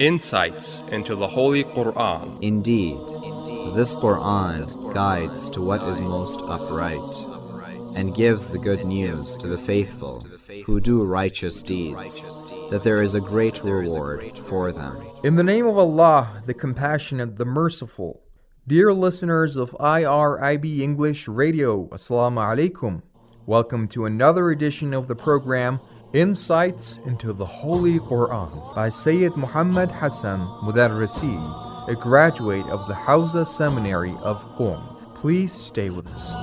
Insights into the Holy Quran. Indeed, this Quran guides to what is most upright, and gives the good news to the faithful who do righteous deeds, that there is a great reward for them. In the name of Allah, the Compassionate, the Merciful. Dear listeners of IRIB English Radio, Assalamu alaikum. Welcome to another edition of the program, Insights into the Holy Quran, by Sayyid Muhammad Hassan Mudarrisi, a graduate of the Hawza Seminary of Qom. Please stay with us.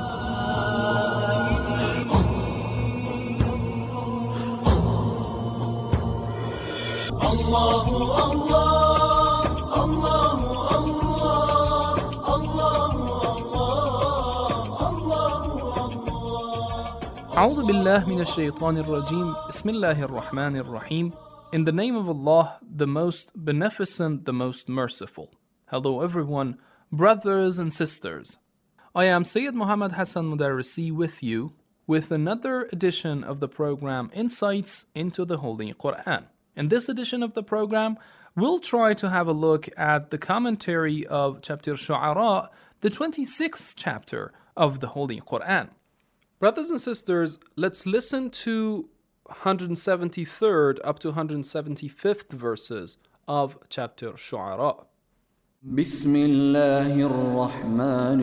أعوذ بالله من الشيطان الرجيم بسم الله الرحمن الرحيم. In the name of Allah, the most beneficent, the most merciful. Hello everyone, brothers and sisters. I am Sayyid Muhammad Hassan Mudarrisi with you with another edition of the program Insights into the Holy Quran. In this edition of the program, we'll try to have a look at the commentary of chapter Shu'ara, the 26th chapter of the Holy Quran. Brothers and sisters, let's listen to 173rd up to 175th verses of chapter Shu'ara. بسم الله الرحمن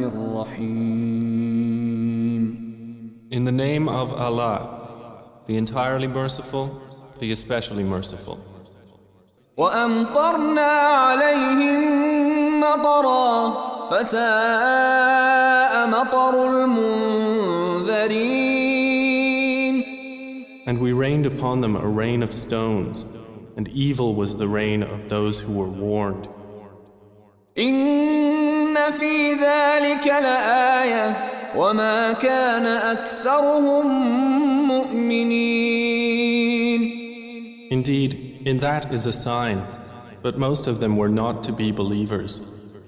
الرحيم. In the name of Allah, the entirely merciful, the especially merciful. وأمطرنا عليهم مطرا فساء مطر المنذرين. And we rained upon them a rain of stones, and evil was the rain of those who were warned. إن في ذلك لآية وما كان أكثرهم مؤمنين. Indeed, in that is a sign, but most of them were not to be believers.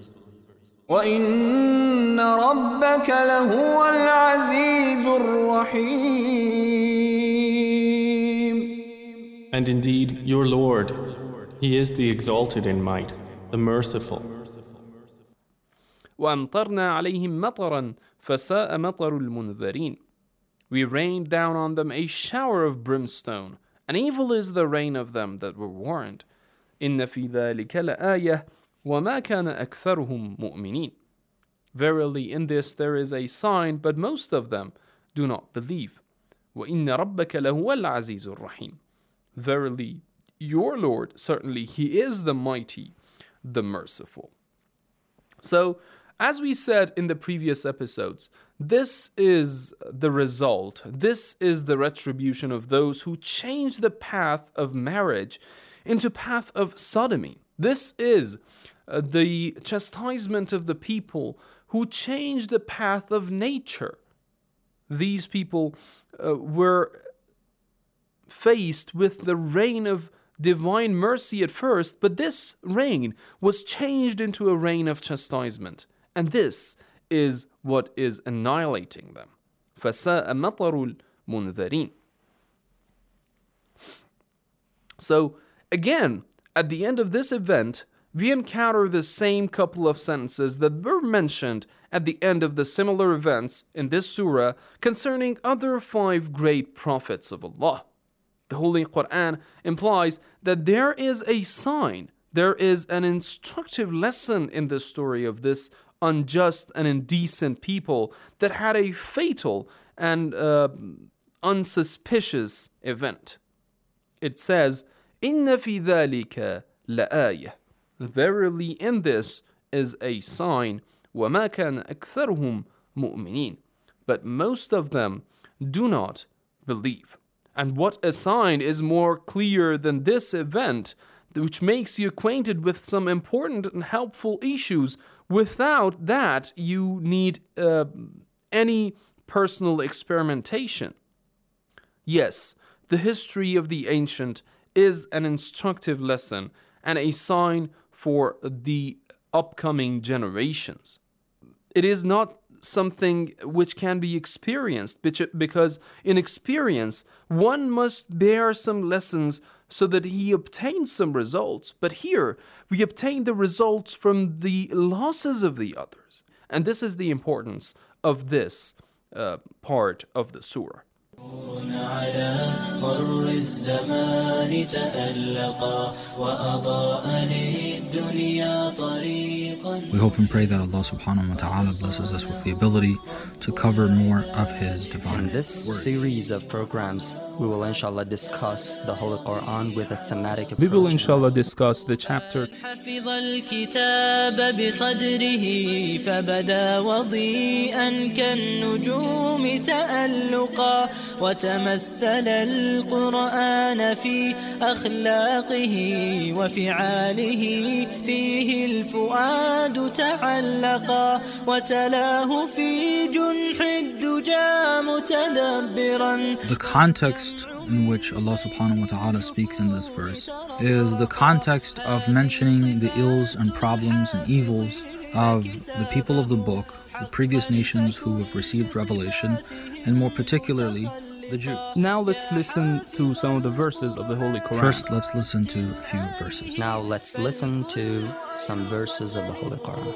وإن ربك لهو العزيز الرحيم. And indeed, your Lord, He is the exalted in might, the merciful. وَأَمْطَرْنَا عَلَيْهِمْ مَطَرًا فَسَاءَ مَطَرُ الْمُنذَرِينَ. We rained down on them a shower of brimstone, and evil is the rain of them that were warned. إِنَّ فِي ذَلِكَ لَآيَةً وَمَا كَانَ أَكْثَرُهُمْ مُؤْمِنِينَ. Verily in this there is a sign, but most of them do not believe. وَإِنَّ رَبَّكَ لَهُوَ الْعَزِيزُ الرَّحِيمُ. Verily, your Lord, certainly He is the mighty, the merciful. So, as we said in the previous episodes, this is the result, this is the retribution of those who change the path of marriage into path of sodomy. This is the chastisement of the people who change the path of nature. These people were faced with the rain of divine mercy at first, but this rain was changed into a rain of chastisement. And this is what is annihilating them. فَسَاءَ مَطَرُ الْمُنذَرِينَ. So, again, at the end of this event, we encounter the same couple of sentences that were mentioned at the end of the similar events in this surah concerning other 5 great prophets of Allah. The Holy Quran implies that there is a sign, there is an instructive lesson in the story of this unjust and indecent people that had a fatal and unsuspicious event. It says, إِنَّ فِي ذَلِكَ لَآيَةً. Verily in this is a sign, وَمَا كَانَ أَكْثَرُهُمْ مُؤْمِنِينَ. But most of them do not believe. And what a sign is more clear than this event, which makes you acquainted with some important and helpful issues. Without that, you need any personal experimentation. Yes, the history of the ancient is an instructive lesson and a sign for the upcoming generations. It is not something which can be experienced, because in experience one must bear some lessons so that he obtained some results. But here, we obtain the results from the losses of the others. And this is the importance of this part of the surah. We hope and pray that Allah subhanahu wa ta'ala blesses us with the ability to cover more of His divine In this series of programs, we will inshallah discuss the Holy Quran with a thematic approach. We will inshallah discuss the chapter حفظ الكتاب بصدره فبدا وضيئا كالنجوم تألقا وتمثل القرآن في أخلاقه وفعاله فيه الفؤاد تعلقا وتلاه في جنح الدجى متدبرا. The context in which Allah subhanahu wa ta'ala speaks in this verse is the context of mentioning the ills and problems and evils of the people of the book, the previous nations who have received revelation, and more particularly the Jews. Now let's listen to some of the verses of the Holy Quran. First, let's listen to a few verses. Now let's listen to some verses of the Holy Quran.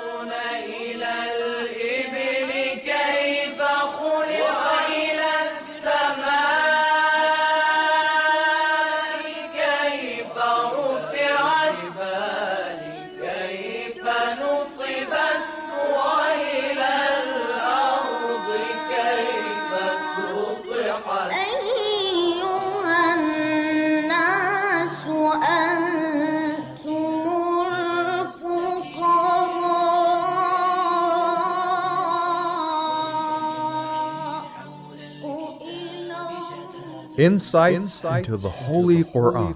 Insights into the Holy Quran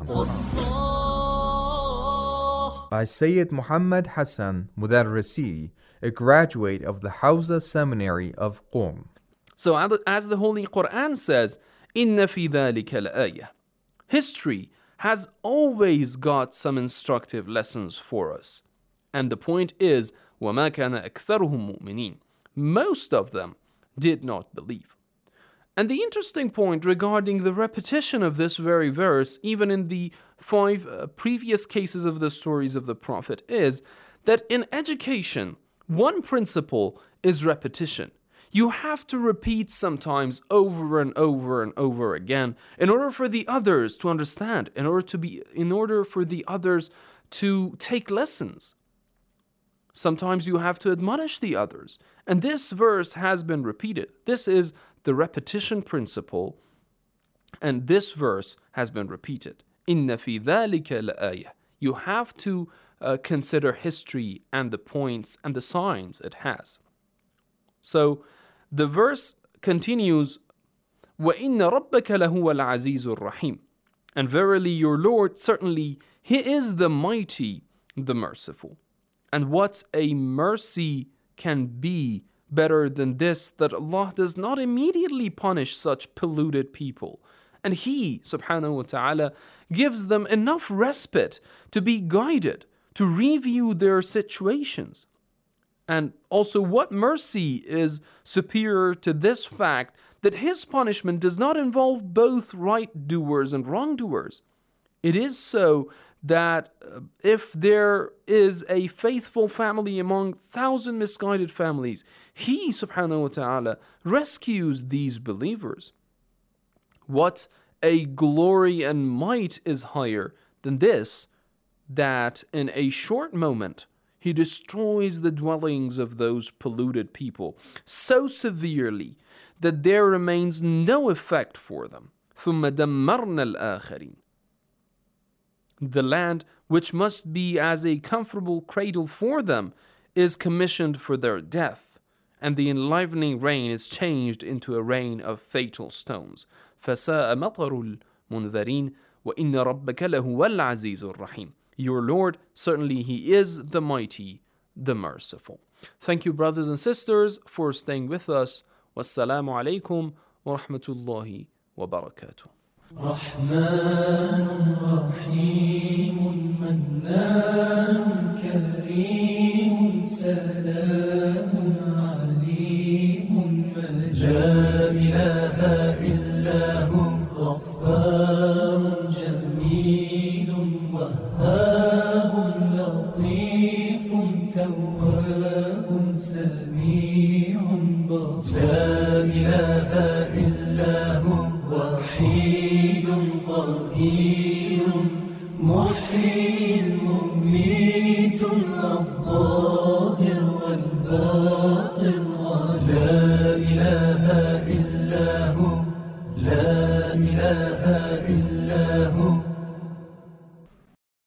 by Sayyid Muhammad Hassan Mudarrisi, a graduate of the Hawza Seminary of Qom. So as the Holy Quran says, إِنَّ فِي ذَلِكَ لَآيَةً. History has always got some instructive lessons for us. And the point is, وَمَا كَانَ أَكْثَرُهُم مُؤْمِنِينَ. Most of them did not believe. And the interesting point regarding the repetition of this very verse, even in the 5 previous cases of the stories of the Prophet, is that in education, one principle is repetition. You have to repeat sometimes over and over and over again in order for the others to understand, in order for the others to take lessons. Sometimes you have to admonish the others. And this verse has been repeated. This is the repetition principle, and this verse has been repeated. إِنَّ فِي ذَلِكَ لَآيَةً. You have to consider history and the points and the signs it has. So the verse continues, وَإِنَّ رَبَّكَ لَهُوَ الْعَزِيزُ الرَّحِيمُ. And verily your Lord, certainly He is the mighty, the merciful. And what a mercy can be better than this, that Allah does not immediately punish such polluted people. And He, subhanahu wa ta'ala, gives them enough respite to be guided, to review their situations. And also, what mercy is superior to this fact that His punishment does not involve both right doers and wrongdoers? It is so that if there is a faithful family among 1,000 misguided families, He, subhanahu wa ta'ala, rescues these believers. What a glory and might is higher than this, that in a short moment He destroys the dwellings of those polluted people so severely that there remains no effect for them. ثُمَّ دَمَّرْنَا الْآخَرِينَ. The land, which must be as a comfortable cradle for them, is commissioned for their death, and the enlivening rain is changed into a rain of fatal stones. فَسَاءَ مَطَرُ الْمُنذَرِينَ وَإِنَّ رَبَّكَ لَهُوَ الْعَزِيزُ الرَّحِيمُ. Your Lord, certainly He is the mighty, the merciful. Thank you, brothers and sisters, for staying with us. Wassalamu alaikum wa rahmatullahi wa barakatuh. رحمن رحيم منان كريم سلام عليم لا إله إلا هو غفار جميل واحد قدير محيي مميت الظاهر والباطن ولا إله إلا هو لا إله إلا